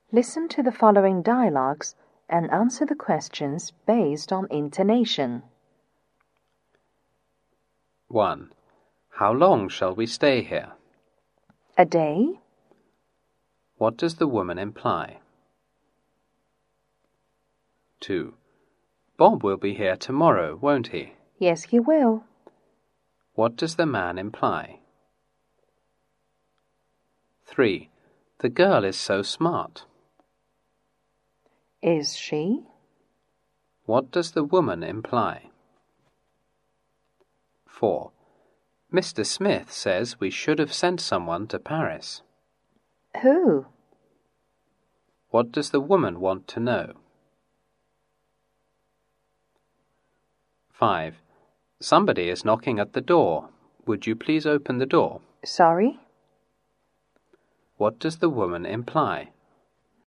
Listen to the following dialogues and answer the questions based on intonation. 1. How long shall we stay here? A day? What does the woman imply? 2. Bob will be here tomorrow, won't he? Yes, he will. What does the man imply? 3. The girl is so smart. Is she? What does the woman imply? 4. Mr. Smith says we should have sent someone to Paris. Who? What does the woman want to know? 5. Somebody is knocking at the door. Would you please open the door? Sorry? What does the woman imply?